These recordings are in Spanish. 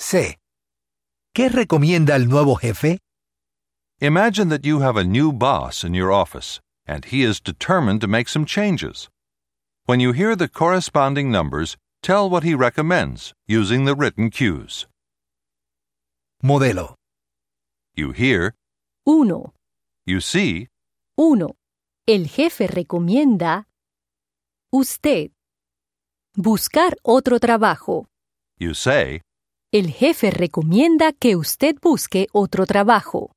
C. ¿Qué recomienda el nuevo jefe? Imagine that you have a new boss in your office, and he is determined to make some changes. When you hear the corresponding numbers, tell what he recommends using the written cues. Modelo. You hear, 1. you see, 1. El jefe recomienda usted buscar otro trabajo. you say, El jefe recomienda que usted busque otro trabajo.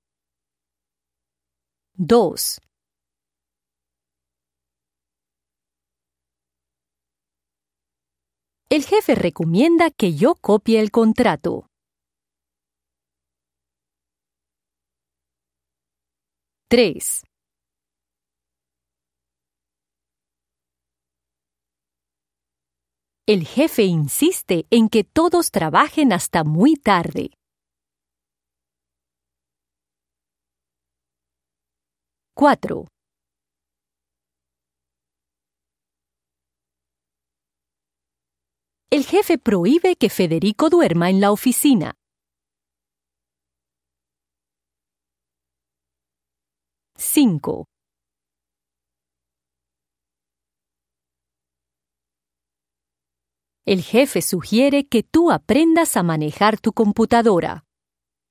2. El jefe recomienda que yo copie el contrato. 3. El jefe insiste en que todos trabajen hasta muy tarde. 4. El jefe prohíbe que Federico duerma en la oficina. 5. El jefe sugiere que tú aprendas a manejar tu computadora.